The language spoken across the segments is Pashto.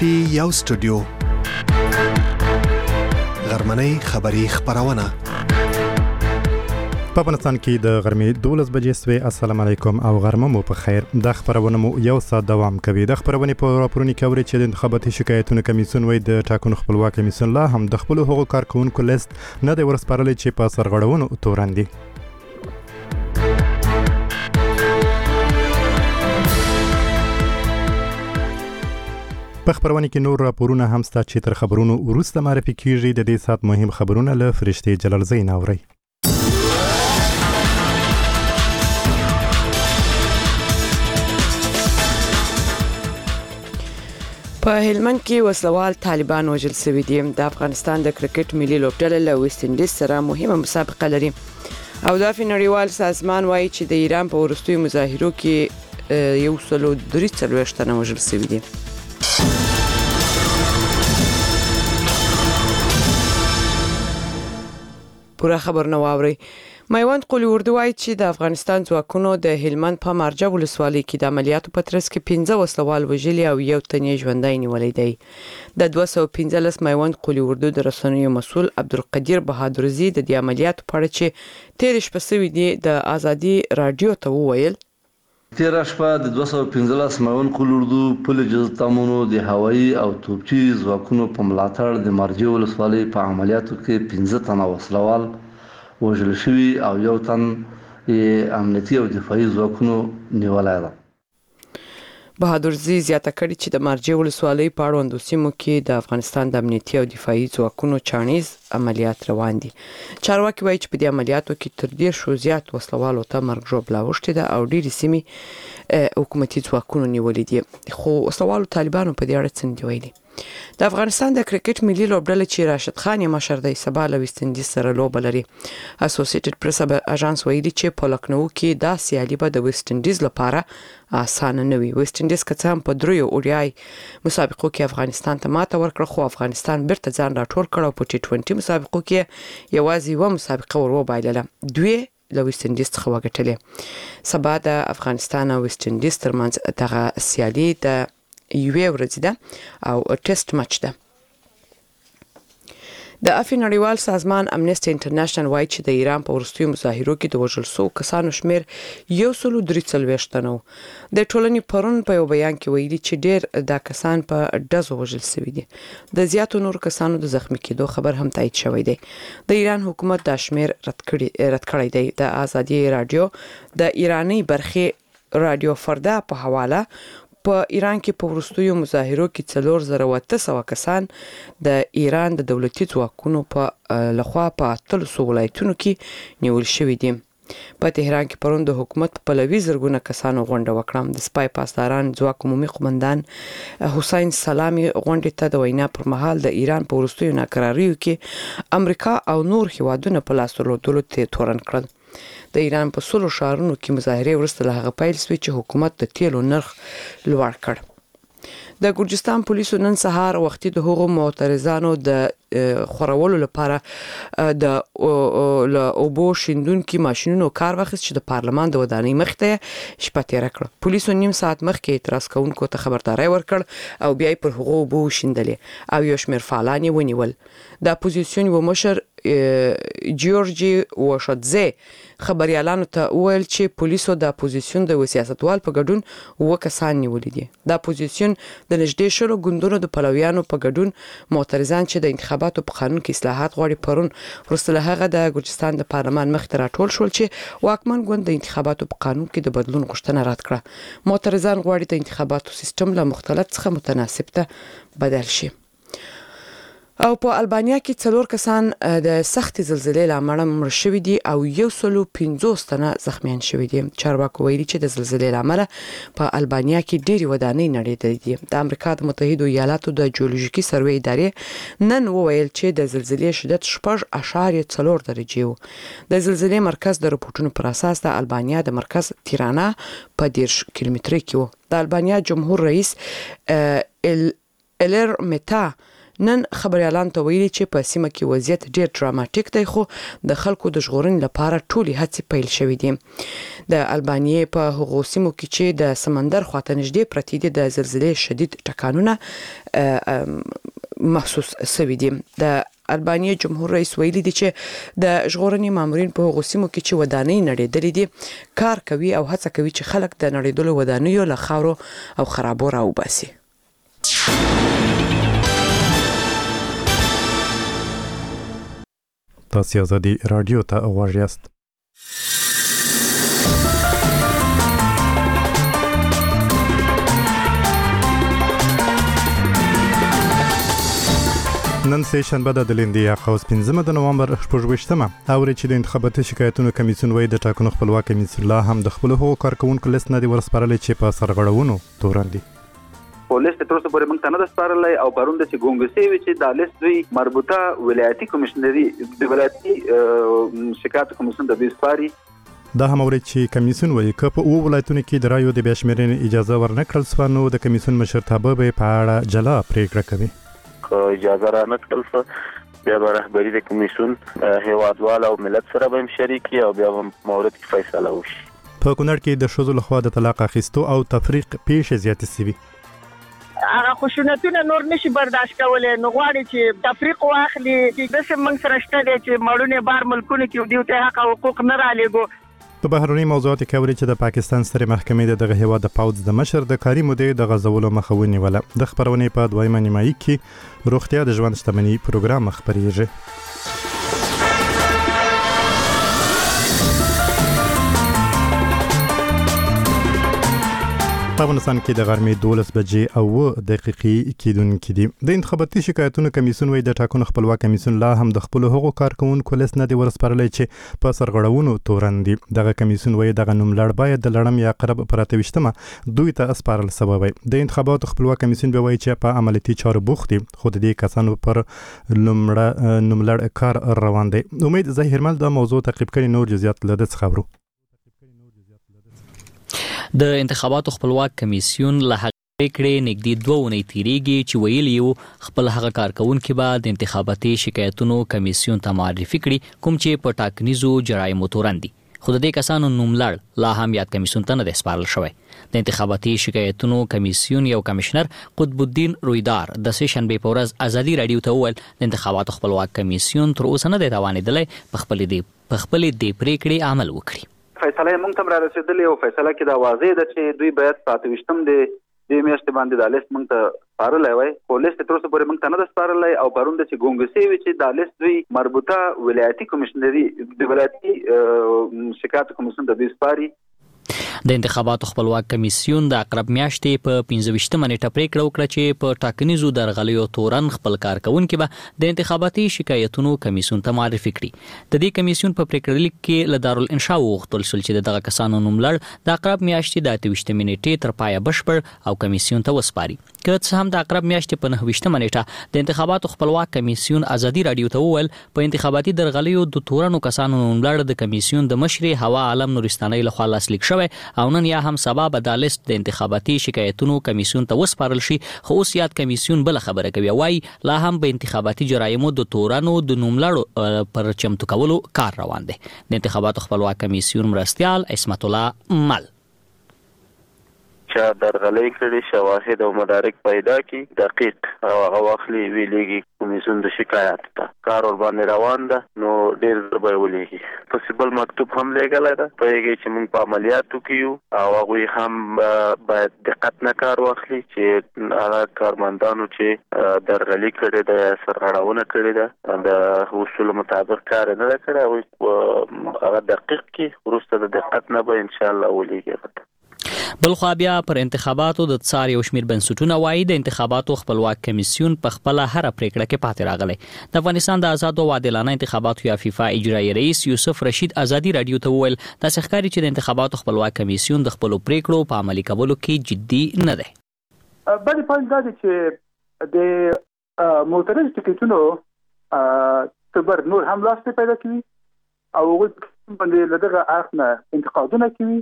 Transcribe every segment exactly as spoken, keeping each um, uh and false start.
پټي یو سټوډیو غرمنۍ خبری خبرونه په افغانستان کې د غرمې دولس بجې سوې. السلام علیکم او غرمه مو په خیر. د خبرونه مو یو ساعت دوام کوي. د خبرونه په راپورونو کې اوري چې د انتخاباتي شکایتونو کمیسیون وایي د ټاکنو خپلواک کمیسیون لا هم د خپل حقوقو کارکونکو لیست نه دی ورسپارلی چې په سرغړونو تورن دي. په خبرونه کې نور راپورونه هم ستا چې تر خبرونو وروسته معرفي کیږي. د دې ساعت مهم خبرونه له فرشتي جلال زین اوري. په هلمند کې وسلوال طالبان وژل شوي دي. د افغانستان د کرکټ ملي لوبډله له ویسټ انډیز سره مهمه مسابقه لري او د نړیوال سازمان وایي چې د ایران په وروستیو مظاهرو کې یو سل او درې څلوېښت تنه وژل شوي دي. پوره خبر نه واوري. میوند قلی اردو وایي چې د افغانستان ځواکونو د هلمند په مارجه ولسوالۍ کې د عملیاتو په ترڅ کې پنځه وسلوال وژلي او یو تن یې ژوندی نیولی دی. د دوه سوه پنځلس میوند قلی اردو د رسنیو مسؤل عبدالقدیر بهادرزي د دې عملیاتو په اړه چې تېرې شپه شوي دي د ازادي راډیو ته وویل: تیره شپه د دوه سوه پنځلس میوند قلی اردو پل جزتامونو د هوایي او توپچي ځواکونو په ملاتړ د مارجه ولسوالۍ په عملیاتو کې پنځه تنه وسلوال وژل شوي او یو تن یې امنیتي او دفاعي ځواکونو نیولی ده. بهادرزي زیاته کړې چې د مارجه ولسوالۍ په اړوندو سیمو کې د افغانستان د امنیتي او دفاعي ځواکونو چاڼیز عملیات روان دي. چارواکي وایي چې په دې عملیاتو کې تر دېرشو زیات وسلوالو ته مرګ ژوبله اوښتې ده او ډېرې سیمې حکومتي ځواکونو نیولې دي. خو وسلوالو طالبانو په دې اړه څه نه دي ویلي. د افغانستان د کرکټ ملي لوبډله چې راشد خان یې مشر دی سبا له ویسټ انډیز سره لوبه لري. اسوسییټډ پریس اژانس ویلي چې په لکنو کې دا سیالي به د ویسټ انډیز لپاره اسانه نه وي. ویسټ انډیز که څه هم په دریو اوډیای مسابقو کې افغانستان ته ماته ورکړه خو افغانستان بیرته ځان راټول کړ او په ټي ټوینټي مسابقو کې یوازې یوه مسابقه ور وبایلله، دوی له ویسټ انډیز څخه وګټلې. سبا د افغانستان او ویسټ انډیز ترمنځ دغه سیالي د یوې ورځې ده او ټیسټ مچ ده. د افی نړیوال سازمان امنیسټي انټرنیشنل وایي چې د ایران په وروستیو مظاهرو کې د وژل شوو کسانو شمیر یو سل او درې څلوېښت تنه و. د ټولنې پرون په یو بیان کې ویلي چې ډېر دا کسان په ډزو وژل شوي دي. د زیاتو نورو کسانو د زخمي کېدو خبر هم تایید شوی دی. د ایران حکومت دا شمیر رد کړی دی. د ازادي راډیو د ایرانی برخې راډیو فردا په حواله په ایران کې په وروستیو مظاهرو کې څلور زره او اته سوه کسان د ایران د دولتي ځواکونو په لخوا په اتلسو ولایتونو کې نیول شوي دي. په تهران کې پرون د حکومت په پلوي زرګونه کسانو غونډه وکړه. د سپای پاسداران ځواک عمومي قومندان حسین سلامي غونډې ته د وینا پر مهال د ایران په وروستیو ناکراریو کې امریکا او نور هیوادونه په لاس درلودلو تورن کړل. د ایران په سلو ښارونو کې مظاهرې وروسته له هغه پیل شوې چې حکومت د تیلو نرخ لوړ کړ. د ګرجستان پولیسو نن سهار وختي د هغو معترضانو د خورولو لپاره د اوبو شیندونکي ماشینونو کار واخیست چې د پارلمان د ودانۍ مخې ته شپه تېره کړه. پولیسو نیم ساعت مخکې اعتراض کوونکو ته خبرداری ورکړ او بیا یې پر هغو اوبو وشیندلې او یو شمېر فعالان یې ونیول. د اپوزیسیون یو مشر جیورجي واشادزه خبريالانو ته وویل چې پولیسو د اپوزیسیون د سیاستوال په ګډون اووه کسان نیولي دي. د اپوزیسیون د نږدې شلو ګوندونو د پلویانو په ګډون معترضان چې د انتخاباتو په قانون کې اصلاحات غواړي پرون وروسته له هغه د ګرجستان د پارلمان مخې ته راټول شول چې واکمن ګوند د انتخاباتو په قانون کې د بدلون غوښتنه رد کړه. معترضان غواړي د انتخاباتو سیستم له مختلط څخه متناسب ته بدل شي. او په البانیا کې څلور کسان د سختې زلزلې له امله مړه شوي دي او یو سل او پنځوس تنه زخمیان شوي دي. چارواکو ویلي چې د زلزلې له امله په البانیا کې ډېرې ودانۍ نړېدلې دي. د امریکا د متحدو ایالاتو د جیولوژیکي سروې ادارې نن وویل چې د زلزلې شدت شپږ اعشاریه څلور درجې و. د زلزلې مرکز د رپورټونو پر اساس د البانیا د مرکز تیرانا په دېرش کیلومترۍ کې و. د البانیا جمهور رئیس الر میتا نن خبريالان ته ویلي چې په سیمه کې وضعیت ډیر ډراماټیک دی خو د خلکو د ژغورنې لپاره ټولې هڅې پیل شوې دي. د البانیې په هغو سیمو کې چې د سمندر خواته نږدې پرتې دي د زلزلې شدید ټکانونه محسوس شوي دي. د البانیې جمهور رئیس ویلي دي چې د ژغورنې مامورین په هغو سیمو کې چې ودانۍ نړېدلې دي کار کوي او هڅه کوي چې خلک د نړېدلو ودانیو له خاورو او خرابو راوباسي. تاسو آزادي رادیو ته غوږ یاست. نن سه شنبه د دلندیا خاص پنځمه د نومبر شپږویشتمه اوري چې د انتخاباتي شکایتونو کمیسیون وایي د ټاکنو خپلواک کمیسیون لا هم د خپل حقوقو کارکونکو لیست نه دی ورسپارل چې په سرغړونو تورن دي. پولیس ته تر اوسه پورې موږ ته نه ده سپارلی او پرون داسې ګونګې شوي چې دا لیست دوی مربوطه ولایتي کمیشنري د ولایتي شکایاتو کمیسیون ته دوی سپاري. دا هم اوري چې کمیسیون وایي که په اوو ولایتونو کې د رایو د بیا شمېرنې اجازه ورنکړل سوه نو د کمیسیون مشرتابه به په اړه جلا پرېکړه کوي. اجازه را نکړل څه بیا به رهبري د کمیسیون هیوادوال او ملت سره به هم شریکي او بیا به مورد کې فیصله وشي. په کونړ کې د ښځو لخوا د طلاق اخیستو او تفریق پیښې زیاتې سوي. هغه خشونتونه نور نشي برداشت کولی نو غواړي چې تفریق واخلي. داسې موږ سره شته دی چې مړونې بار ملکونو کې دوی ته حق او حقوق نه رالېږو. په بهرني موضوعاتو کې اوري چې د پاکستان سترې محکمې د دغه هیواد د پوځ د مشر د کاري مودې د غځولو مخه ونیوله. د خپرونې په دویمه نیمایي کې روغتیا د ژوند شتمنۍ پروګرام خپرېږي. په افغانستان کې د غرمې دولس بجې او اوه دقیقې کېدونکې دي. د انتخاباتي شکایتونو کمیسیون وایي د ټاکنو خپلواک کمیسیون لا هم د خپلو هغو کارکوونکو لیست نه دی ورسپارلی چې په سرغړونو تورن دي. دغه کمیسیون وایي دغه نوملړ باید د لړم یا قرب پر اته ویشتمه دوی ته اسپارل سوی وای. د انتخاباتو خپلواک کمیسیون به وایي چې په عملیاتي چارو بوخت دي خو د دې کسانو پر نوملړ کار روان دی. امید ظاهرمل د موضوع تعقیب کړي نور جزئیات له ده څخه خبرو. د انتخاباتو خپلواک کمیسیون له پریکړې نږدې دوه اونۍ تیریږي چې ویلي یو خپل هغه کارکونکي به د انتخاباتي شکایتونو کمیسیون ته معرفي کړي کوم چې په ټاکنیزو جرایمو تورن دي خو د دې کسانو نوملړ لا هم یاد کمیسیون ته نه دی سپارل شوی. د انتخاباتي شکایتونو کمیسیون یو کمشنر قطب الدین رویدار د سه شنبې په ورځ ازادي رادیو ته وویل د انتخاباتو خپلواک کمیسیون تر اوسه نه دی توانېدلی په خپلې دې پریکړې عمل وکړي. فیصله موږ ته را رسېدلې او فیصله کې دا واضح ده چې دوی باید په اته ویشتم د دې میاشتې باندې دا لیست موږ ته سپارلی وای خو لیست تر اوسه پورې موږ ته نه ده سپارلی او پرون داسې ګونګې شوي چې دا لیست دوی مربوطه ولایتي کمیشنري د ولایتي شکایاتو کمیسیون ته دوی سپاري. د انتخاباتو خپلواک کمیسیون د اقرب میاشتې په پنځه ویشتمه نیټه پریکړه وکړه چې په ټاکنیزو درغلیو تورن خپل کارکونکي به د انتخاباتي شکایتونو کمیسیون ته معرفي کړي. د دې کمیسیون په پریکړه لیک کې له دارالانشا وغوښتل شول چې دغه کسانو نوملړ د اقرب میاشتې د اته ویشتمې نیټې تر پایه بشپړ او کمیسیون ته وسپاري. که څه هم د اقرب میاشتې په نهه ویشتمه نیټه د انتخاباتو خپلواک کمیسیون ازادي رادیو ته وویل په انتخاباتي درغلیو د تورنو کسانو نوملړ د کمیسیون د مشرې هوا عالم نورستانۍ لخوا لاسلیک شوی او نن یا هم سبا به دا لیست د انتخاباتي شکایتونو کمیسیون ته وسپارل شي خو اوس یاد کمیسیون بل خبره کوي وای لا هم به انتخاباتي جرایمو د تورانو د نوملړ پر چمتو کولو کار روان دی. د انتخاباتو خپلواک کمیسیون مرستیال عصمت الله مل چا درغلۍ کړي شواهد او مدارک پیدا کی دقیق او هغه واخلي ویلېږي کمیسیون د شکایت ته کار ور باندې روان ده نو ډېر زر به ولېږي. پوسیبل مکتوب هم لېږلی ده پوهېږي چې موږ په عملیاتو کې یو او هغوی هم باید دقت نه کار واخلي چې هغه کارمندانو چې درغلي کړې ده سرغړونه کړې ده د اصولو مطابق کار نه ده کړی هغوی هغه دقیق کړي وروسته د دقت نه به انشاءالله ولېږي. بلخوا بیا پر انتخاباتو د څار یو شمېر بنسټونه وایي د انتخاباتو خپلواک کمیسیون په خپله هره پریکړه کې پاتې راغلی. د افغانستان د آزادو او عادلانه انتخاباتو یا فیفا اجرایي رئیس یوسف رشید ازادي رادیو ته وویل داسې ښکاري چې د انتخاباتو خپلواک کمیسیون د خپلو پریکړو په عملي کولو کې جدي نه دی. بلې پوینټ دا دی چې د معترض ټکټونو تبر نور هم لاس پیدا کوي او هغوی باندې له دغه اړخ نه انتقادونه کوي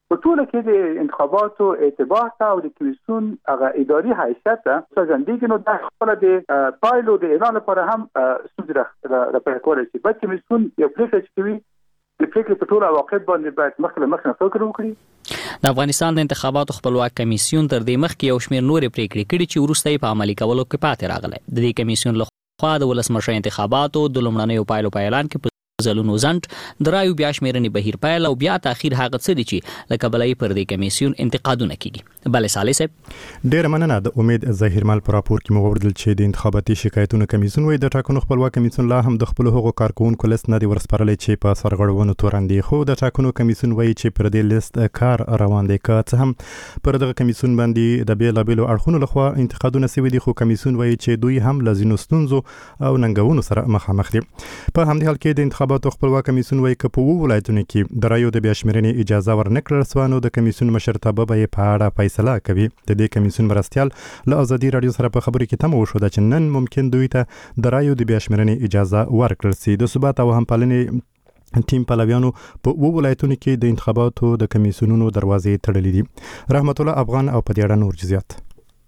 په ټول کې د انتخاباتو اعتبار ته او د کمیسیون هغه اداري حیثیت ته څرګندېږي، نو دا خپل د پایلو د اعلان لپاره هم ستونزې راپیدا کولی شي. باید کمیسیون یو پریکړه چې کوي د پریکړې په ټولو عواقب باندې باید مخکې له مخکې فکر وکړي. د افغانستان د انتخاباتو خپلواک کمیسیون تر دې مخکې یو شمېر نورې پریکړې کړې چې وروسته یې په عملي کولو کې پاتې راغلی. د دې کمیسیون لخوا د ولسمشر انتخاباتو د لومړنیو پایلو په اعلان کې ځلونو ځنډ، د رایو بیا شمېرنې بهیر پیل او بیا تاخیر هغه څه دي چې له کبله یې پر دې کمیسیون انتقادونه کیږي. بله صالح صاحب ډېره مننه. د امید ظاهرمل په راپور کې مو واوریدل چې د انتخاباتي شکایتونو کمیسیون وایي د ټاکنو خپلواک کمیسیون لا هم د خپلو هغو کارکوونکو لیست نه دی ورسپارلی چې په سرغړونو تورن دي، خو د ټاکنو کمیسیون وایي چې پر دې لیست کار روان دی. که څه هم پر دغه کمیسیون باندې د بېلابېلو اړخونو لخوا انتقادونه سوي دي، خو کمیسیون وایي چې دوی هم له ځینو ستونزو او ننګونو سره مخامخ دي. په همدې حال کې د انتخاباتو خپلواک کمیسیون وایي که په اووه ولایتونو کې د رایو د بیا شمېرنې اجازه ورنکړل سوه، نو د کمیسیون مشرتابه به یې په اړه فیصله کوي. د دې کمیسیون مرستیال له ازادي راډیو سره په خبرو کې تمه وښوده چې نن ممکن دوی ته د رایو د بیا شمېرنې اجازه ورکړل سي. د ثبات او همپالنې ټیم پلویانو په اووه ولایتونو کې د انتخاباتو د کمیسیونونو دروازې تړلې دي. رحمت الله افغان او په دې اړه نور جزئیات.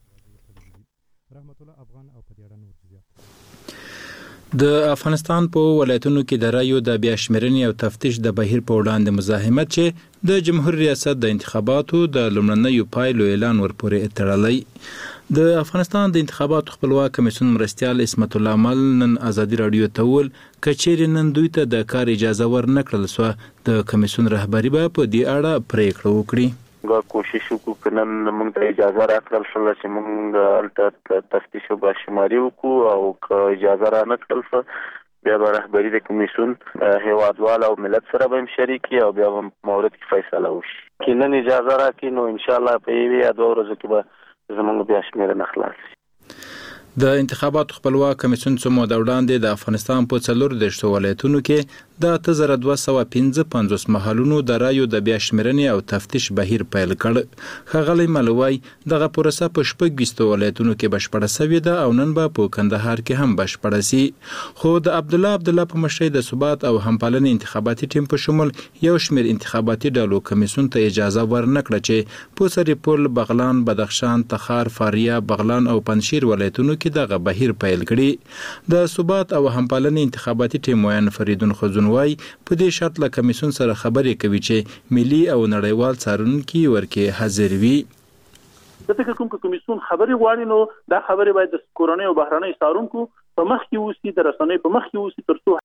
د افغانستان په ولایتونو کې د رایو د بیا شمېرنې او تفتیش د بهیر په وړاندې مزاحمت چې د جمهور ریاست د انتخاباتو د لومړنیو پایلو اعلان ورپورې تړلی. د افغانستان د انتخاباتو خپلواک کمیسیون مرستیال اسمت الله مل نن ازادي راډیو ته وویل که چیرې نن دوی ته د کار اجازه ورنکړل سوه، د کمیسیون رهبري به په دې اړه پریکړه وکړي. موږ کوشش وکړو که نن موږ ته اجازه راکړل شوه چې موږ هلته تفتیش او باشماري وکړو، او که اجازه را نه کړل شوه بیا به رهبري د کمیسیون هیوادوال او ملت سره به هم شریک وي او بیا به مورد کې فیصله وشي. که نن اجازه راکړي نو انشاءالله په یوې یا دوه ورځو کې به زموږ بیا شمېرنه خلاص شي. د انتخاباتو خپلواک کمیسیون څو موده وړاندې د افغانستان په څلور دېرشو ولایتونو کې د اته زره دوه سوه پنځه پنځوس محلونو د رایو د بیا شمېرنې او تفتیش بهیر پیل کړ. ښاغلی مل وایي دغه پروسه په شپږ ویستو ولایتونو کې بشپړه سوې ده او نن به په کندهار کې هم بشپړه سي. خو د عبدالله عبدالله په مشرۍ د ثبات او همپالنې انتخاباتي ټیم په شمول یو شمېر انتخاباتي ډلو کمیسیون ته اجازه ورنکړه چې په سرپل، بغلان، بدخشان، تخار، فاریاب، بغلان او پنجشیر ولایتونو کې دغه بهیر پیل کړي. د ثبات او همپالنې انتخاباتي ټیم ویان فریدون خزون وایي په دې شرط له کمیسیون سره خبرې کوي چې ملي او نړیوال څارونکي ورکې حاضر وي. د فکر کوم که کمیسیون خبرې غواړي نو دا خبرې باید د کورنۍ او بهرنۍ څارونکو په مخ کې ووسي، د رسنیو په مخ کې ووسي، تر څو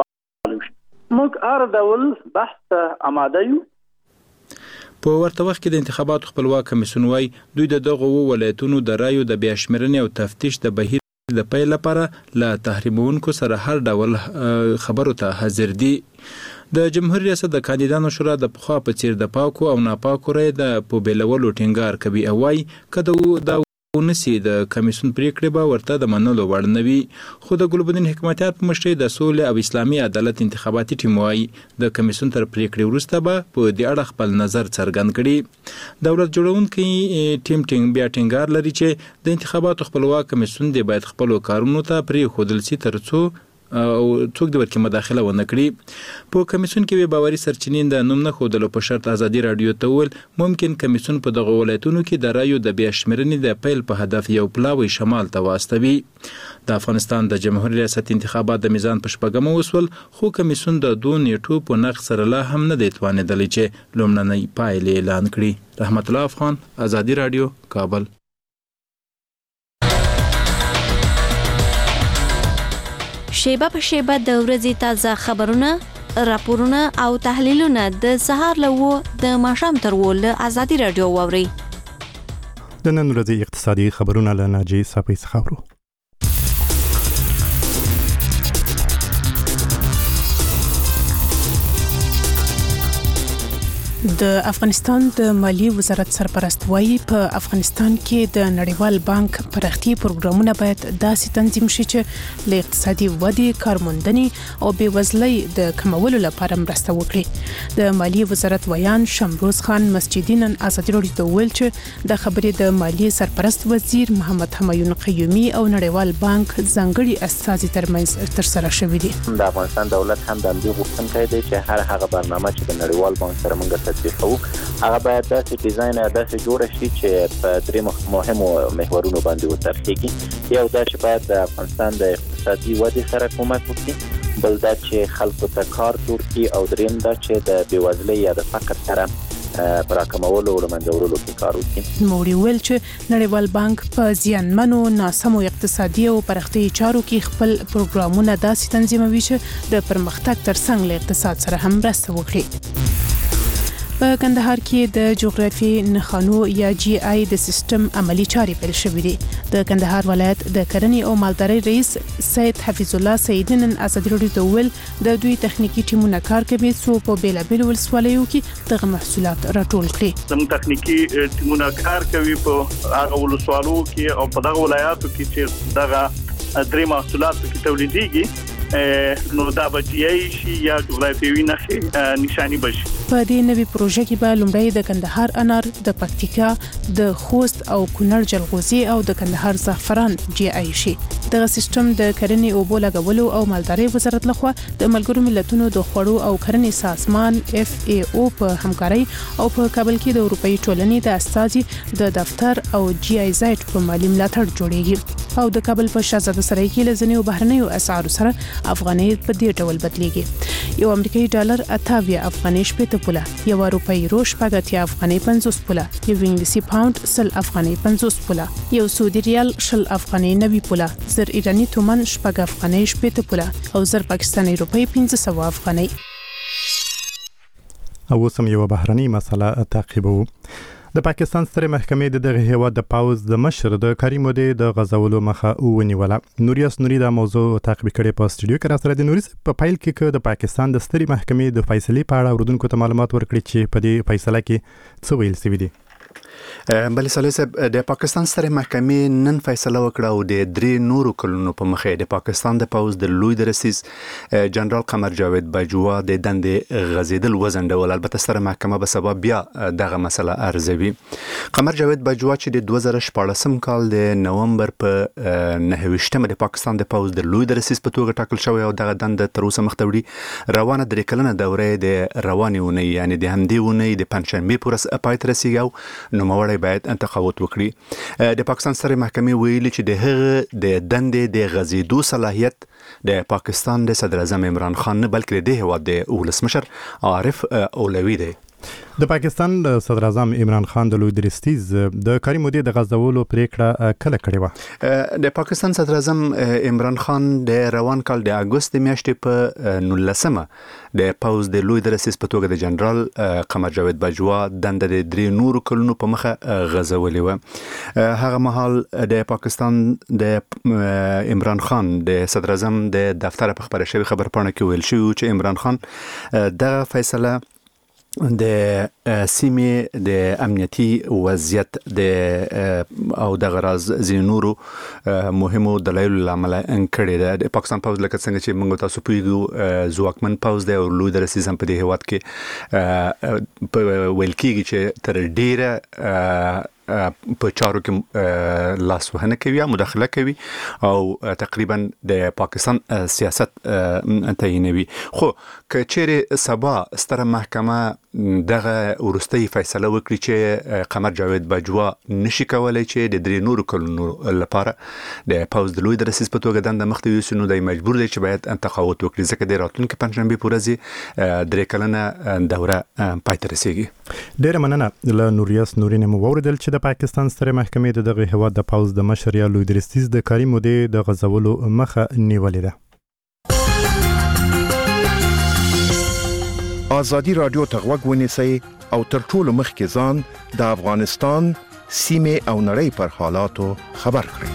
موږ هر ډول بحث ته آماده یو. په ورته وخت کې د انتخاباتو خپلواک کمیسیون وایي دوی د دغو اووه ولایتونو د رایو د بیا شمېرنې او تفتیش د بهیر د پیل لپاره له تحریمونکو سره هر ډول خبرو ته حاضر دي. د جمهور ریاست د کاندیدانو شورا د پخوا په څیر د پاکو او ناپاکو رایو د په بیلولو ټینګار کوي او وایي که د ونسي د کمیسیون پریکړې به ورته د منلو وړ نه وي. خو د ګلبدین حکمتیار په مشرۍ د سولې او اسلامي عدالت انتخاباتي ټیم وایي د کمیسیون تر پریکړې وروسته به په دې اړه خپل نظر څرګند کړي. دولت جوړونکي ټیم ټینګ بیا ټینګار لري چې د انتخاباتو خپلواک کمیسیون دی باید خپلو کارونو ته پرېښودل سي تر څو او څوک د ورکې مداخله ونه کړي. په کمیسیون کې بې باوري سرچینې د نوم نه ښودلو په شرط ازادي راډیو ته وویل ممکن کمیسیون په دغو ولایتونو کې د رایو د بیا شمېرنې د پیل په هدف یو پلاوی شمال ته واستوي. د افغانستان د جمهور ریاست انتخابات د میزان په شپږمه وسول، خو کمیسیون د دوه نیټو په نقض سره لا هم نه دی توانېدلی چې لومړنۍ پایلې اعلان کړي. رحمت الله افغان، ازادي راډیو، کابل. شیبه په شیبه د ورځې تازه خبرونه، راپورونه او تحلیلونه د سهار له اووه د ماښام تر اووه له ازادي راډیو واورئ. د نن ورځې اقتصادي خبرونه له ناجي صافی څخه اورو. د افغانستان د مالیې وزارت سرپرست وایي په افغانستان کې د نړیوال بانک پراختیا پروګرامونه باید داسې تنظیم شي چې له اقتصادي ودې، کارموندنې او بېوزلۍ د کمولو لپاره مرسته وکړي. د مالیې وزارت ویان شمروز خان مسجدي نن ازادي راډیو ته وویل چې د خبرې د مالیې سرپرست وزیر محمد حمایون قیومي او نړیوال بانک ځانګړي استازي ترمنځ ترسره شوي دي. د افغانستان دولت هم د دې غوښتنه کوي چې هر هغه برنامه چې د نړیوال بانک سره موږ تطبیقو هغه باید داسې ډیزاین داسې جوړ شي چې په درې مهمو محورونو باندې وترخیږي. یو دا چې باید د افغانستان د اقتصادي ودې سره کومک وکړي، بل دا چې خلکو ته کار جوړ کړي، او دریم دا چې د بېوزلۍ یا د فقر سره پر راکمولو او منځورولو کې کار وکړي. نوموړي ویل چې نړیوال بانک په زیانمنو ناسمو اقتصادي او پرمختیایي چارو کې خپل پروګرامونه داسې تنظیموي چې د پرمختګ ترڅنګ له اقتصاد سره هم مرسته وکړي. په کندهار کې د جغرافي نښانو یا جی آی د سیستم عملی چارې پیل شوې دي. د کندهار ولایت د کرنې او مالدارۍ رئیس سید حفیظ الله سیدی نن ازادي راډیو ته ویل د دوی تخنیکی ټیمونه کار کوي څو په بیلابیل ولسوالیو کې دغه محصولات راټول کړي. زموږ تخنیکی ټیمونه کار کوي په هغه ولسوالو کې او په دغه ولایاتو کې چې دغه درې محصولات کې تولیدېږي، نو دا به جی آی شي یا جغرافیوي نښې نشانی بشي. په دې نوي پروژه کې به لومړی د کندهار انار، د پکتیکا، د خوست او کونړ جلغوزي او د کندهار زعفران جی آی شي. دغه سیستم د کرنې او اوبو لګولو او مالدارۍ وزارت لخوا د ملګرو ملتونو د خوړو او کرنې سازمان اف ای او په همکارۍ او په کابل کې د اروپאי ټولنې د استازي د دفتر او جی آی زیډ په مالی ملاتړ جوړیږي او د کابل په شاهزاده سرای کې لزنیو بهرنیو اسعارو سره افغانۍ په دې ډول بدلیږي. یو امریکایي ډالر اتاویا افغانۍ شپږ پوله، یو اروپאי یورو شپږ اتیا افغانۍ پنځوس پوله، یو انګلیسي پاوند سل افغانۍ پنځوس پوله، یو سعودي ریال شل افغانۍ نوي پوله، زر ایرانی تومان شپږ افغانۍ شپږ پوله او زر پاکستاني روپۍ پنځه سوه افغانۍ. او سم یو بهرني مسله تعقیبو. د پاکستان ستره محکمې د دغه هیواد د پاوز د مشر د کاري مودې د غزولو مخه ونیوله. نوریاس نوري دا موضوع تعقیب کړي په استودیو کې را سره د نوري په فایل کې د پاکستان د ستري محکمې د فیصلې په اړه اوردونکو ته معلومات ورکړي چې په دې فیصله کې څه ویل شوی دی. بلې صالح صاحب، د پاکستان سترې محکمې نن فیصله وکړه او د درې نورو کلونو په مخې د پاکستان د پوز د لوی درسیز جنرال قمر جاوید باجوا د دندې غزیدل وزنډول. البته ستره محکمه به سبا بیا دغه مسله ارزوي. قمر جاوید باجوا چې د دوه زره شپاړسم کال د نومبر په نهه ویشتمه د پاکستان د پوز د لوی درسیز په توګه ټاکل شوی او دغه دنده تر اوسه مخ ته وړي. روانه درې کلنه دوره د روانې اونۍ یعنی د همدې اونۍ د پنجشنبې پورې پای ته رسیږي او نوموړی باید انتخابات وکړي. د پاکستان سترې محکمې ویلي چې د هغه د دندې د غزیدو صلاحیت د پاکستان د صدر اعظم عمران خان نه بلکې د هیواد د ولسمشر عارف اولوی دی. د پاکستان صدر اعظم عمران خان د لوی درستیز د کاري مودې د غزولو پریکړه کله کړې و؟ د پاکستان صدر اعظم عمران خان د روان کال د اگست میاشتې په نولسمه د پوز د لوی درستیز په توګه د جنرال قمر جاوید باجوا دنده د درې نورو کلونو په مخه غزولې و. هغه مهال د پاکستان د عمران خان د صدر اعظم د دفتر په خبره شوی خبرپاڼه کې ویل شوی چې عمران خان دغه فیصله د سیمې د امنیتي وضعیت د او د غراز زینورو مهمو دلایلو لامل انکړي ده. د پاکستان پوز لکه څنګه چې موږ تاسو پیږو ځواکمن پوز دی او لوی درسیز هم په دې هیواد کې په ویل کېږي چې تر ډیره په چارو کې لاس وهنه کوي یا مداخله کوي او تقریبا د پاکستان سیاست تعیینوي. خو که چیرې سبا ستره محکمه دغه ورستۍ فیصله وکړي چې قمر جاوید باجوا نشي کولای چې د درې نورو کلونو لپاره د پوز د لوی درسیز په توګه دنده مخ ته یوسي، نو دی مجبور دی چې باید انتخابات وکړي ځکه د راتلونکي پنجشنبې په ورځ درې کلنه دوره پای ته رسیږي. ډیره مننه له نوریاس نوري نه مو واوریدل چې د پاکستان ستره محکمې د دغه هیواد د پوز د مشر یا لوی درستیز د کاري مودې د غزولو مخه نیولې ده. آزادي رادیو ته غوږ ونیسئ او تر ټولو مخکې ځان د افغانستان سیمې او نړۍ پر حالاتو خبر کړئ.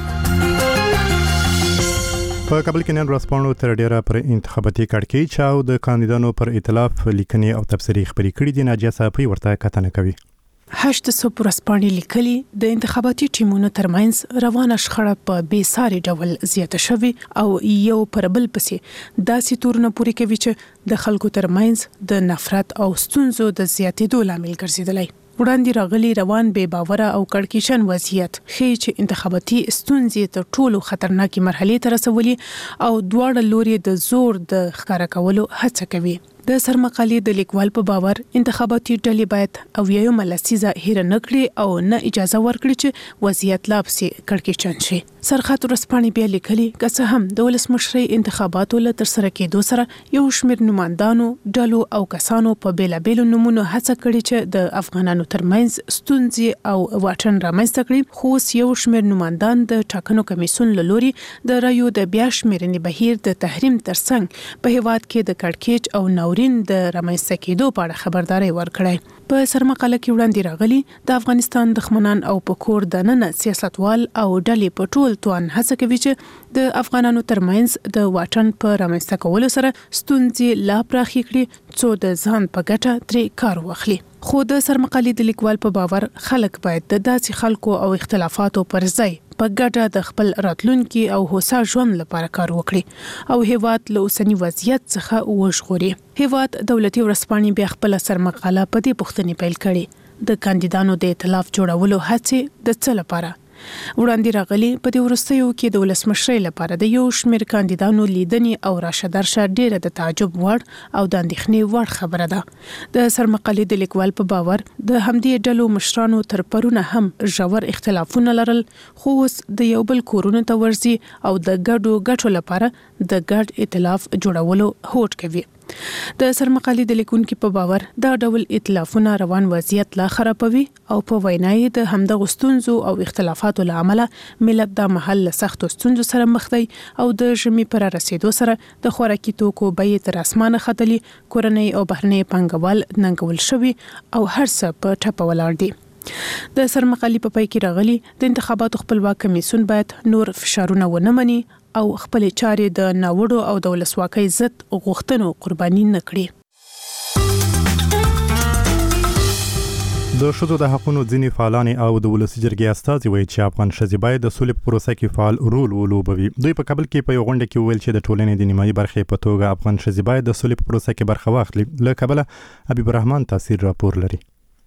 په کابل کې نن ورځپاڼو تر ډیره پر انتخاباتي کړکېچ او د کاندیدانو پر ائتلاف لیکنې او تبصرې خپرې کړي دي. ناجیه صافي ورته کتنه کوي. هشت سو ورځپاڼې لیکلي د انتخاباتي ټیمونو ترمنځ روانه شخړه په بې ساري ډول زیاته شوې او یو پر بل پسې داسې تورونه پورې کوي چې د خلکو ترمنځ د نفرت او ستونزو د زیاتېدو لامل ګرځېدلی. وړاندې راغلي روان بې باوره او کړکېچن وضعیت ښیي چې انتخاباتي ستونزې تر ټولو خطرناکې مرحلې ته رسولي او دواړه لوري د زور د ښکاره کولو هڅه کوي. د سرمقالې د لیکوال په باور انتخاباتي ډلې باید او یو ملسیزه هیر نه کړي او نه اجازه ورکړي چې وضعیت لا پسې کړکېچن شي. سرخط ورسپانې بیا لیکلي که څه هم د ولسمشرۍ انتخاباتو له ترسره کېدو سره یو شمېر نمایندانو ډلو او کسانو په بیلابېلو نومونو هڅه کړې چې د افغانانو ترمنځ ستونزې او واټن رامنځته کړي، خو اوس یو شمېر نمایندان د ټاکنو کمیسیون له لوري د رایو د بیا شمېرنې بهیر د تحریم ترڅنګ په هیواد کې د کړکېچ او ناورین د رامنځته کېدو په اړه خبرداري ورکړې. په سرمقاله کې وړاندې راغلي د افغانستان دښمنان او په کور دننه سیاستوال او ډلې په ټول توان هڅه کوي چې د افغانانو ترمنځ د واټن په رامنځته کولو سره ستونزې لا پراخې کړي څو د ځان په ګټه ترې کار واخلي. خو د سرمقالې د لیکوال په باور خلک باید د داسې خلکو او اختلافاتو پر ځای په ګډه د خپل راتلونکي او هوسا ژوند لپاره کار وکړي او هیواد له اوسنی وضعیت څخه وژغوري. هیواد دولتي ورسپانې بیا خپل سرمقاله په دې پوښتنې پیل کړي د کاندیدانو د ائتلاف جوړولو هڅې د څه لپاره. وړاندې راغلي په دې وروستیو کې د ولسمشرۍ لپاره د یو شمېر کاندیدانو لیدنې او راشه درشه ډیره د تعجب وړ او د اندېښنې وړ خبره ده. د سرمقالې د لیکوال په باور د همدې ډلو مشرانو تر پرونه هم ژور اختلافونه لرل، خو اوس د یو بل کورونو ته ورځي او د ګډو ګټو لپاره د ګډ ائتلاف جوړولو هوډ کوي. د سرمقالې د لیکونکو په باور دا ډول ائتلافونه روان وضعیت لا خرابوي او په وینای د همدغه ستونزو او اختلافاتو له امله ملت د محل سختو ستونزو سره مخ دی او د ژمي پر رسیدو سره د خوراکي توکو بیې تر اسمانه ختلي، کورنۍ او بهرنۍ پانګوال ننګول شوي او هر څه په ټپه ولاړ دي. د سرمقالې په پای کې راغلي د انتخاباتو خپلواک کمیسیون باید نور فشارونه ونه مني او خپل چارې د ناوړو او د ولسواکۍ ضد غوښتنو قرباني نه کړي. د ښځو د حقونو ځینې فعالان او د ولسي جرګې استازي وایي چې افغان ښځې باید د سولې په پروسه کې فعال رول ولوبوي. دوی په کابل کې په یو غونډه کې ویل چې د ټولنې د نیمایي برخې په توګه افغان ښځې باید د سولې په پروسه کې برخه واخلي. له کابله حبیب الرحمن تاثیر راپور لري.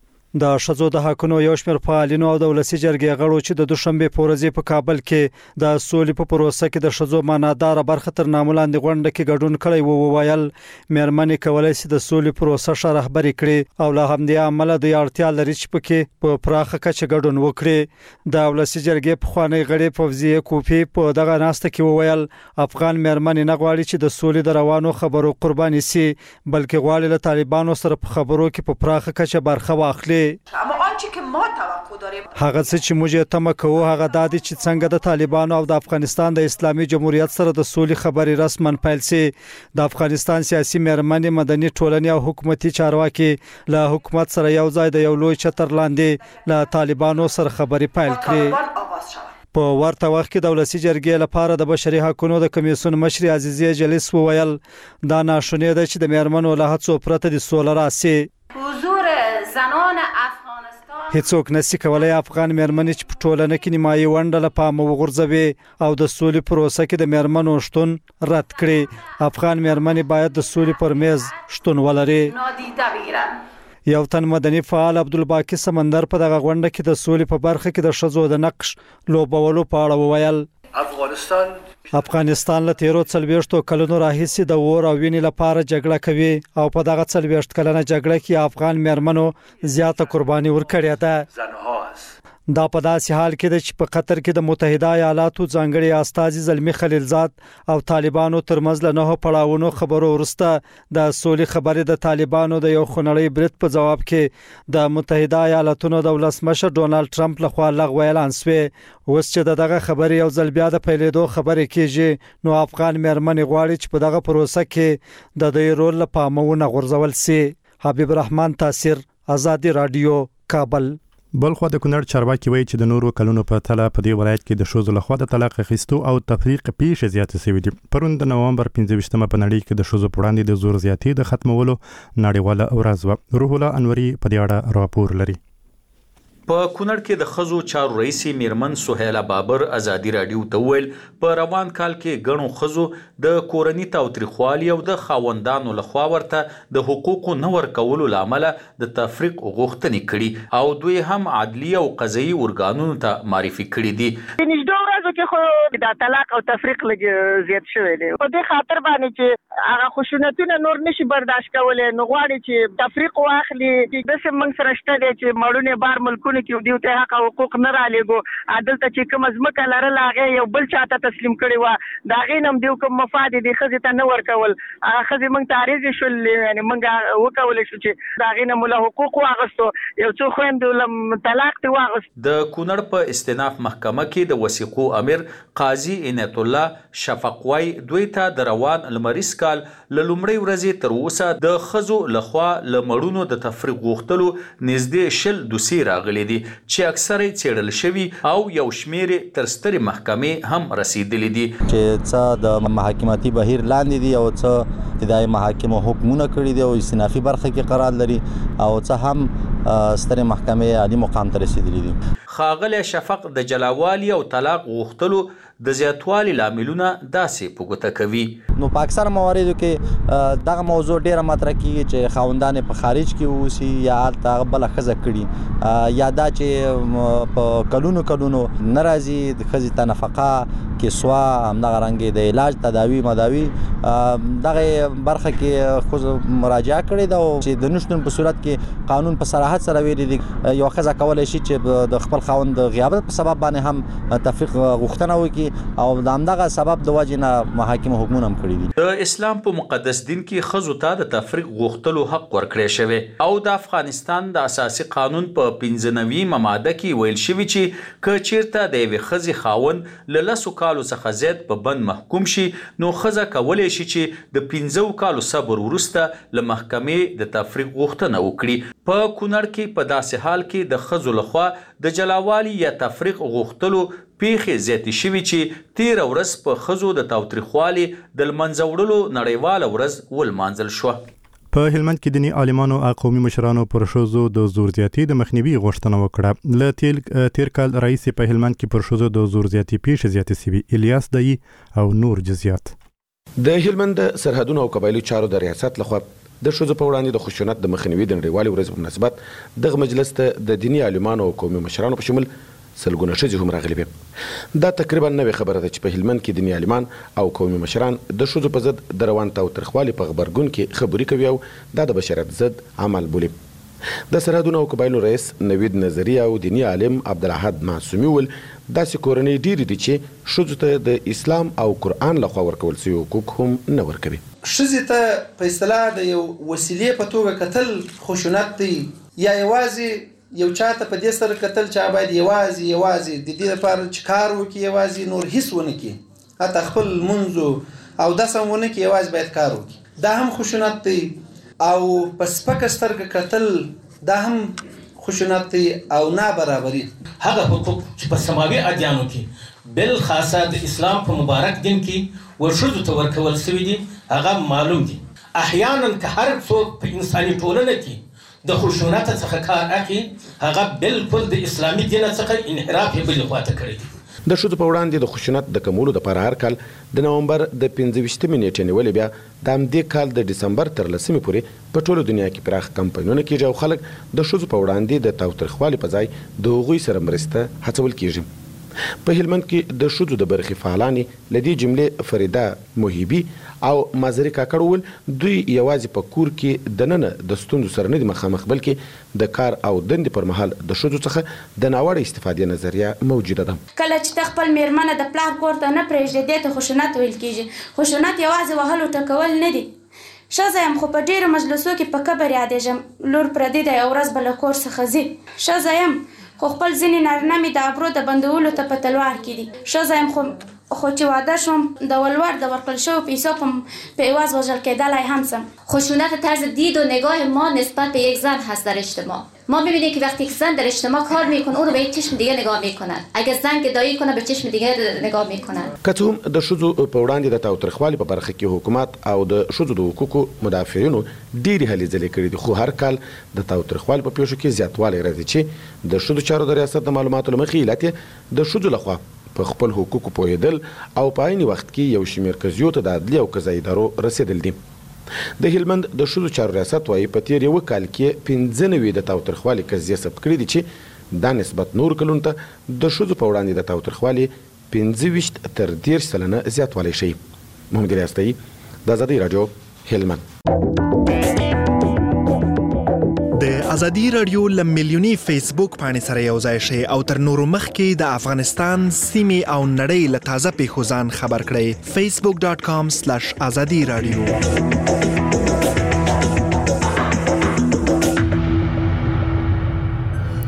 د ښځو د حقونو یو شمېر فعالینو او د ولسي جرګې غړو چې د دوشنبه په ورځ په کابل کې د سولې په پروسه کې د ښځو معنادار برخه تر ناملاندې غونډه کې ګډون کړی وو، وویل مېرمنې کولای شي د سولې پروسه ښه رهبري کړي او له همدې امله د اړتیا لري چې پکې په پراخه کچه ګډون وکړي. د ولسي جرګې پخوانی غړي فوزیه کوفی په دغه ناسته کې وویل افغان مېرمنې نه غواړي چې د سولې د روانو خبرو قرباني سي، بلکې غواړي له طالبانو سره په خبرو کې په پراخه کچه برخه واخلي. اما آنچه که ما توقع داریم هغه څه چې موږ یې تمه کوو هغه دا دي چې څنګه د طالبانو او د افغانستان د اسلامي جمهوریت سره د سولې خبرې رسما پیل سي. د افغانستان سیاسي مېرمنې، مدني ټولنې او حکومتي چارواکي له حکومت سره یو ځای د یو لوی چتر لاندې له طالبانو سره خبرې پیل کړي. په ورته وخت کې د ولسي جرګې لپاره د بشري حقوقو د کمیسیون مشر عزیزیه جلیس وویل دا ناشونې ده چې د مېرمنو له هڅو پرته د سولې راسي. حضور زنان افغانستان هیڅوک نشي کولای افغان مېرمنې چې په ټولنه کې نیمایي ونډه له پامه وغورځوي او د سولې پروسه کې د مېرمنو شتون رد کړي. افغان مېرمنې باید د سولې پر میز شتون ولري. نادیده بگیرن. یو تن مدني فعال عبدالباقی سمندر په دغه غونډه کې د سولې په برخه کې د ښځو د نقش لوبولو په اړه وویل افغانستان افغانستان له تیرو څلوېښتو کلونو راهیسې د اور او وینې لپاره جګړه کوي او په دغه څلوېښت کلنه جګړه کې افغان مېرمنو زیاته قرباني ورکړې ده. دا په داسې حال کې ده چې په قطر کې د متحده ایالاتو ځانګړي استازي زلمی خلیلزاد او طالبانو ترمنځ له نهو پړاوونو خبرو وروسته د سولې خبرې د طالبانو د یو خونړی برید په جواب کې د متحده ایالاتو د ولسمشر ډونالد ټرمپ لخوا لغوه اعلان شوی. اوس چې دغه خبرې یو ځل بیا د پیلېدو خبرې کیږي نو افغان مېرمنې غواړي چې په دغه پروسه کې د دوی رول له پامه ونه غورځول شي. حبیب الرحمن تاثیر، آزادی رادیو، کابل. بلخو د کونړ چارواکي وایي چې د نورو کلونو په تله په دې ولایت کې د ښځو لخوا د طلاق اخیستو او تفریق پیښې زیاتې شوې دي. پرون د نومبر پنځه ویشتمه په نړۍ کې د ښځو په وړاندې د زور زیاتي د ختمولو نړیواله ورځ وه. روح الله انوري په دې اړه راپور لري. په کونړ کې د ښځو چارو رئیس میرمن سهیله بابر ازادي رادیو ته ویل په روان کال کې ګڼو ښځو د کورنۍ تاوتریخوالي او د خاوندانو لخوا ورته د حقوقو نه ورکولو له امله د تفریق غوښتنې کړي او دوی هم عدلي او قضایي ارګانونو ته معرفي کړي دي. نږدې ورځ خزو کې خو د طلاق او تفریق لږ زیات شوی دی په دې خاطر باندې چې هغه خشونتونه نور نشي برداشت کولای نو غواړي چې تفریق واخلي د سم موږ سره شته دی چې مړونه بار ملکونه کې دیو ته حق او حقوق نه را لګو عدالت چې کوم ځمکه لرل هغه یو بل چاته تسلیم کړي و دا غینم دیو کوم مفاد دي خزه ته نه ورکول هغه خزه موږ تعریض شول یعنی موږ وکول شو چې دا غینم له حقوق واغستو یو څو خويند لم طلاق ته واغست د کونړ په استئناف محکمه کې د وثیقو امیر قاضي عنایت الله شفقوي دوی ته د روان لمریز کال ل لومړی ورځې تر اوسه د خزو لخوا لمړونو د تفریق غوښتلو نږدې شل دوسي راغلي دي چې اکثره څېړل شوي او یو شمیر تر سترې محکمې هم رسیدلي دي چې څه د محاکماتي بهیر لاندې دي او څه ابتدایي محاکمو حکمونه کړي دي او استئنافي برخه کې قرار لري او څه هم سترې محکمې عالی مقام ته رسیدلي دي ښاغلی شفق د جلاوالي او طلاق غوښتلو د زیاتوالي لاملونه داسې په ګوته کوي نو په اکثر مواردو کې دغه موضوع ډیره مطرح کیږي چې خاوندان په خارج کې اوسي یا هلته بله ښځه کړي یا دا چې په کلونو کلونو نه راځي د ښځې ته نفقه کسوه همدغه رنګې د علاج تداوي مداوي دغه برخه کې ښځو مراجعه کړې ده او چې د نشتون په صورت کې قانون په صراحت سره ویلي دي یوه ښځه کولی شي چې د خپل خاوند د غیابت په سبب باندې هم تفریق غوښتنه وکړي او د همدغه سبب د وجې نه محاکمو حکمونه هم کړي دي د اسلام په مقدس دین کې ښځو ته د تفریق غوښتلو حق ورکړی شوی او د افغانستان د اساسي قانون په پنځه نوي ماده کې ویل شوي چې که چیرته د یوې ښځې خاوند له لسو کالو څخه زیات په بند محکوم شي نو ښځه کولی شي چې د پنځو کالو صبر وروسته له محکمې د تفریق غوښتنه وکړي په کونړ کې په داسې حال کې د ښځو لخوا د جلاوالي یا تفریق غوښتلو پیښې زیاتې شوي چې تیره ورځ په ښځو د تاوتریخوالي د لمنځه وړلو نړیواله ورځ ولمانځل شوه په هلمند کې دیني عالمانو او قومي مشرانو پر ښځو د زور زیاتي د مخنیوي غوښتنه وکړه له تیر کال راهیسې په هلمند کې پر ښځو د زور زیاتي پیښې زیاتې شوي الیاس دایي او نور جزیات د هلمند سرحدونو او قبایلي چارو د ریاست لخوا د ښځو په وړاندې د خشونت د مخنیوي د نړیوالې ورځې په مناسبت دغه مجلس ته د دیني عالمانو او قومي مشرانو په شمول سلګونه ښځې هم راغلي وې دا تقریبا نوې خبره ده چې په هلمند کې دیني عالمان او قومي مشران د ښځو په ضد د روان تاوتریخوالي په غبرګون کې خبرې کوي او دا د بشریت ضد عمل بولي د سرحدونو او قبایلو رئیس نوید نظري او دیني عالم عبدالاحد معصومي وویل داسې کورنۍ ډېرې دي چې ښځو ته د اسلام او قرآن لخوا ورکول شوي حقوق هم نه ورکوي ښځې ته په اصطلاح د یو وسیلې په توګه کتل خشونت دی یا یوازې یو چاته په دې سره کتل چې باید یوازې یوازې د دې لپاره چې کار وکړي یوازې نور هیڅ ونه کړي حتی خپل لمونځ او داسې هم ونه کړي یوازې باید کار وکړي دا هم خشونت دی او په سپکه سترګه کتل دا هم خشونت دی او نابرابري هغه حقوق چې په سماوي ادیانو کې بل خاصه د اسلام په مبارک دین کې ورښځو ته ورکول شوي دي هغه معلوم دي احیانا که هر څوک په انساني ټولنه کې د خشونت څخه کار اخلي هغه بالکل د اسلامي دین څخه انحراف یې بلې خواته کړی دی د ښځو په وړاندې د خشونت د کمولو دپاره هر کال د نومبر د پنځه ویشتمې نیټې نیولې بیا د همدې کال د ډسمبر تر لسمې پورې په ټوله دنیا کې پراخ کمپاینونه کېږي او خلک د ښځو په وړاندې د تاوتریخوالي په ځای د هغوی سره مرسته هڅول کېږي په هلمند کې د ښځو د برخې فعالانې له دې جملې فریده محیبي او مازري کاکړ وویل دوی یوازې په کور کې دننه د ستونزو سره نه دي مخامخ بلکې د کار او دندې پر مهال د ښځو څخه د ناوړه استفادې نظریه موجوده ده کله چې ته خپل میرمنه د پلار کور ته نه پرېږدې دې ته خشونت ویل کېږي خشونت یوازې وهلو ټکول نه دي ښځه یم خو په ډېرو مجلسو کې په کبر یادېږم لور پردي دی یو ورځ به له کور څخه ځي ښځه یم خو خپل ځینې نارینه مې د ابرو د بندولو ته په تلوار کې دي ښځه یم خو خو چې واده شوم د ولور د ورکړل شویو پیسو په عوض وژل کېدلی هم سم خشونت طرز دید و نگاه ما نسبت به یک زن هست در اجتماع ما می‌بینیم که وقتی زن در اجتماع کار میکنه اون رو به یک چشم دیگه نگاه میکنن اگه زن گدایی کنه به چشم دیگه نگاه میکنن که څه هم د ښځو په وړاندې د تاوتریخوالي په برخه کې حکومت او د ښځو د حقوقو مدافعینو ډېرې هلې ځلې کړي دي خو هر کال د تاوتریخوالي په پیښو کې زیاتوالی راځي چې د ښځو چارو د ریاست د معلوماتو له مخې علت یې د ښځو لخوا په خپل حقوقو پوهېدل او په عین وخت کې یو شمېر قضیو ته د عدلي او قضایي ادارو رسېدل دي د هلمند د ښځو چارو ریاست وایي په تېر یوه کال کې پنځه نوي د تاوتریخوالي قضیې ثبت کړي دي چې دا نسبت نور کلونو ته د ښځو په وړاندې د تاوتریخوالي پنځه ویشت تر دېرش سلنه زیاتوالی شي. محمد ګل یاستئ، د ازادي راډیو، هلمند. د ازادي راډیو له میلیوني فیسبوک پاڼې سره یو ځای شئ او تر نورو مخکې د افغانستان سیمې او نړۍ له تازه پیښو ځان خبر کړئ. فیسبوک ډاٹ کام سلیش ازادي راډیو.